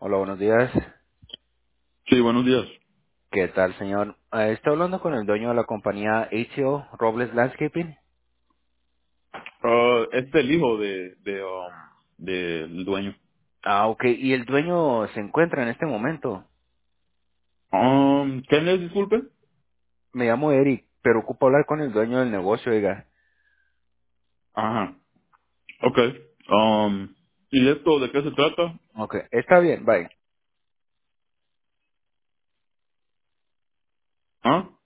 Hola, buenos días. Sí, buenos días. ¿Qué tal, señor? Estoy hablando con el dueño de la compañía ATO Robles Landscaping. Es el hijo del dueño. Ah, ok. ¿Y el dueño se encuentra en este momento? ¿Quién es, disculpe? Me llamo Eric, pero ocupo hablar con el dueño del negocio, oiga. Ajá. Ok. ¿Y esto de qué se trata? Ok, está bien, bye. ¿Ah?